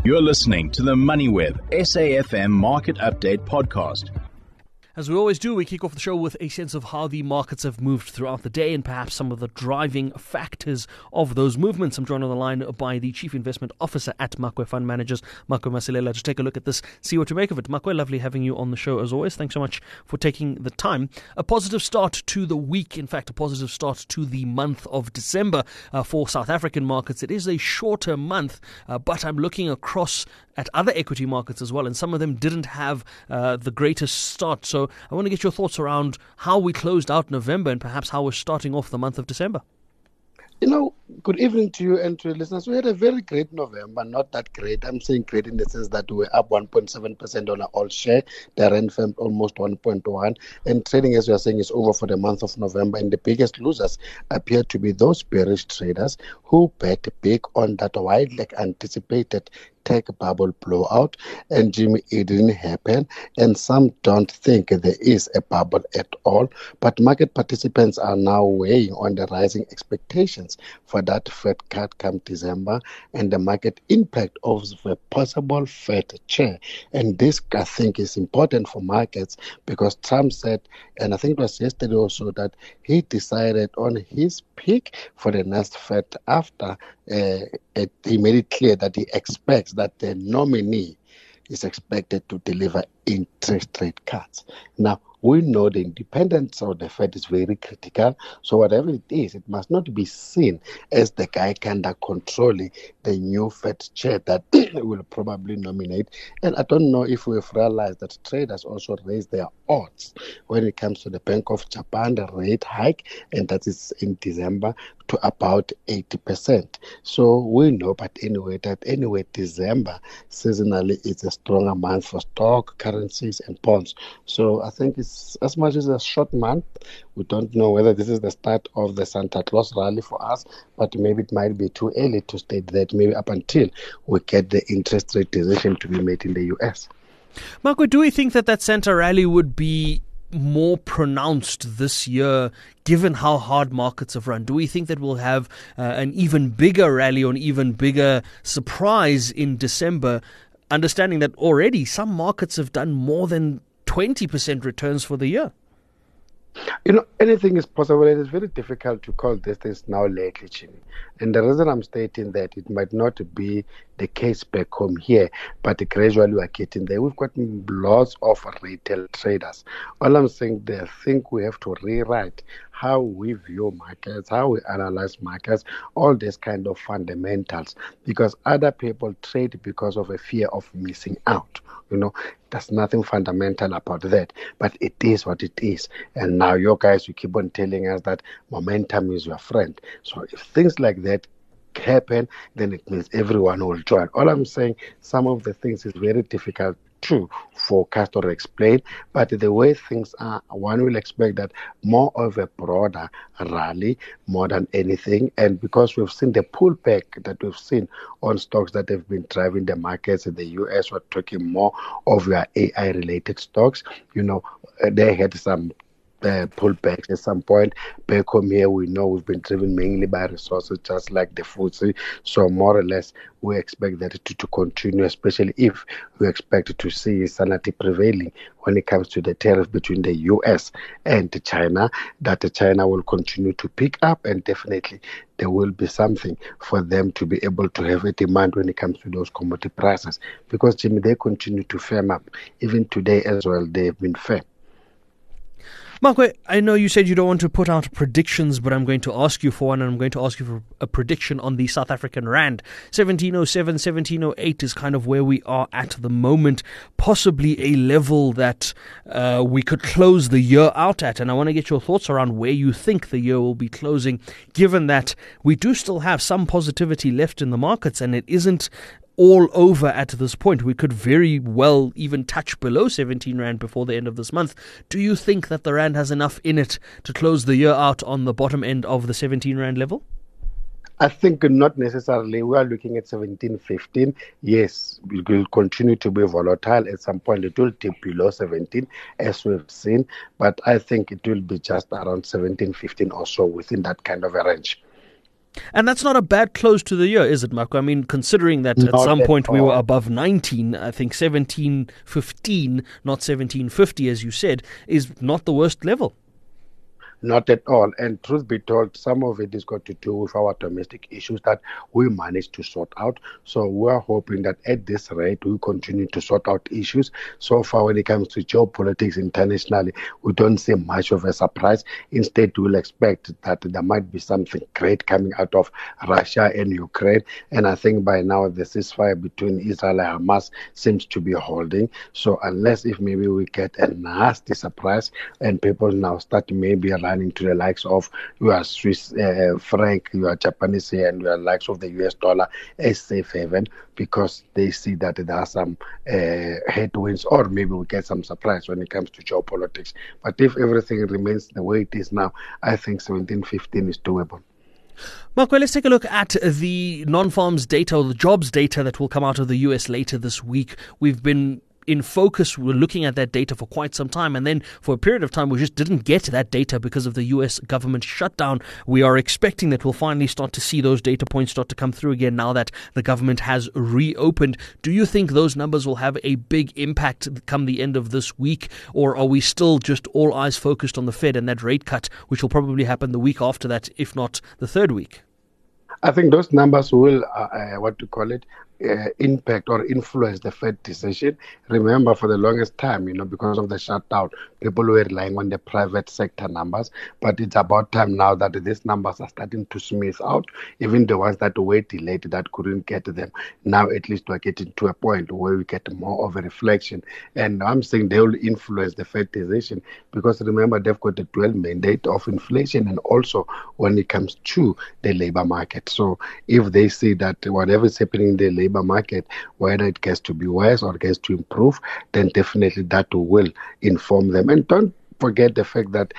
You're listening to the MoneyWeb SAFM Market Update Podcast. As we always do, we kick off the show with a sense of how the markets have moved throughout the day and perhaps some of the driving factors of those movements. I'm joined on the line by the Chief Investment Officer at Makwe Fund Managers, Makwe Masilela, to take a look at this, see what to make of it. Makwe, lovely having you on the show as always. Thanks so much for taking the time. A positive start to the week, in fact, a positive start to the month of December for South African markets. It is a shorter month, but I'm looking across at other equity markets as well, and some of them didn't have the greatest start. So I want to get your thoughts around how we closed out November and perhaps how we're starting off the month of December. Good evening to you and to your listeners. We had a very great November, not that great. I'm saying great in the sense that we were up 1.7% on our all share. The rand firm almost 1.1. And trading, as we are saying, is over for the month of November. And the biggest losers appear to be those bearish traders who bet big on that widely anticipated tech bubble blowout, and Jimmy, it didn't happen, and some don't think there is a bubble at all, but market participants are now weighing on the rising expectations for that Fed cut come December and the market impact of the possible Fed chair. And this, I think, is important for markets because Trump said, and I think it was yesterday also, that he decided on his pick for the next Fed after he made it clear that he expects that the nominee is expected to deliver interest rate cuts. Now, we know the independence of the Fed is very critical. So whatever it is, it must not be seen as the guy kind of controlling the new Fed chair that will probably nominate. And I don't know if we've realized that traders also raise their odds when it comes to the Bank of Japan, the rate hike, and that is in December, to about 80%. So we know, but anyway, December seasonally is a stronger month for stock, currencies, and bonds. So I think it's as much as a short month. We don't know whether this is the start of the Santa Claus rally for us, but maybe it might be too early to state that, maybe up until we get the interest rate decision to be made in the US. Marco, do we think that Santa rally would be more pronounced this year, given how hard markets have run? Do we think that we'll have an even bigger rally or an even bigger surprise in December, understanding that already some markets have done more than 20% returns for the year? Anything is possible. It is very difficult to call this now lately, Chini. And the reason I'm stating that it might not be the case back home here, but gradually we are getting there. We've got lots of retail traders. All I'm saying, they think we have to rewrite how we view markets, how we analyze markets, all these kind of fundamentals, because other people trade because of a fear of missing out. There's nothing fundamental about that, but it is what it is. And now you guys, you keep on telling us that momentum is your friend. So if things like that happen, then it means everyone will join. All I'm saying, some of the things is very difficult to forecast or explain, but the way things are, one will expect that more of a broader rally more than anything. And because we've seen the pullback that we've seen on stocks that have been driving the markets in the US, we're talking more of your AI related stocks. They had some pullbacks at some point. Back home here, we know we've been driven mainly by resources, just like the FTSE. So more or less, we expect that to continue, especially if we expect to see sanity prevailing when it comes to the tariff between the US and China, that China will continue to pick up, and definitely there will be something for them to be able to have a demand when it comes to those commodity prices. Because, Jimmy, they continue to firm up. Even today as well, they've been firm. Makwe, I know you said you don't want to put out predictions, but I'm going to ask you for one, and I'm going to ask you for a prediction on the South African Rand. 1707, 1708 is kind of where we are at the moment, possibly a level that we could close the year out at. And I want to get your thoughts around where you think the year will be closing, given that we do still have some positivity left in the markets, and it isn't all over at this point. We could very well even touch below 17 Rand before the end of this month. Do you think that the Rand has enough in it to close the year out on the bottom end of the 17 Rand level? I think not necessarily. We are looking at 17.15. Yes, it will continue to be volatile. At some point, it will dip below 17, as we've seen. But I think it will be just around 17.15 or so, within that kind of a range. And that's not a bad close to the year, is it, Marco? I mean, considering that at some point we were above 19, I think 17.15, not 17.50, as you said, is not the worst level. Not at all. And truth be told, some of it is got to do with our domestic issues that we managed to sort out. So we're hoping that at this rate, we continue to sort out issues. So far, when it comes to geopolitics internationally, we don't see much of a surprise. Instead, we'll expect that there might be something great coming out of Russia and Ukraine. And I think by now, the ceasefire between Israel and Hamas seems to be holding. So unless if maybe we get a nasty surprise and people now start maybe to the likes of your Swiss franc, your Japanese yen, and your likes of the US dollar as safe haven, because they see that there are some headwinds, or maybe we get some surprise when it comes to geopolitics. But if everything remains the way it is now, I think 17.15 is doable. Marco, let's take a look at the non-farms data, or the jobs data that will come out of the US later this week. We've been in focus, we're looking at that data for quite some time, and then for a period of time we just didn't get that data because of the US government shutdown. We are expecting that we'll finally start to see those data points start to come through again now that the government has reopened. Do you think those numbers will have a big impact come the end of this week, or are we still just all eyes focused on the Fed and that rate cut, which will probably happen the week after that, if not the third week? I think those numbers will, impact or influence the Fed decision. Remember, for the longest time, because of the shutdown, people were relying on the private sector numbers. But it's about time now that these numbers are starting to smooth out. Even the ones that were delayed, that couldn't get them. Now, at least we're getting to a point where we get more of a reflection. And I'm saying they will influence the Fed decision, because remember, they've got a dual mandate of inflation and also when it comes to the labor market. So if they see that whatever is happening in the labor market, whether it gets to be worse or gets to improve, then definitely that will inform them. And don't forget the fact that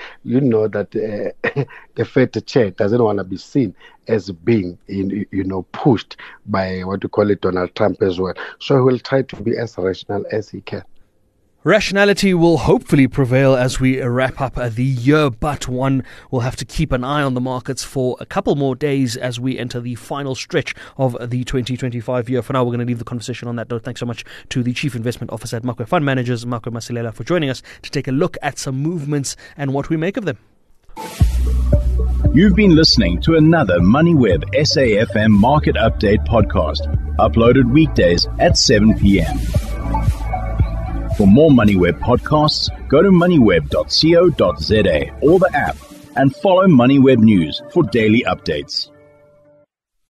the Fed chair doesn't want to be seen as being pushed by Donald Trump as well. So he will try to be as rational as he can. Rationality will hopefully prevail as we wrap up the year, but one will have to keep an eye on the markets for a couple more days as we enter the final stretch of the 2025 year. For now, we're going to leave the conversation on that note. Thanks so much to the Chief Investment Officer at Makwe Fund Managers, Makwe Masilela, for joining us to take a look at some movements and what we make of them. You've been listening to another MoneyWeb SAFM Market Update podcast, uploaded weekdays at 7 p.m. For more MoneyWeb podcasts, go to moneyweb.co.za or the app and follow MoneyWeb News for daily updates.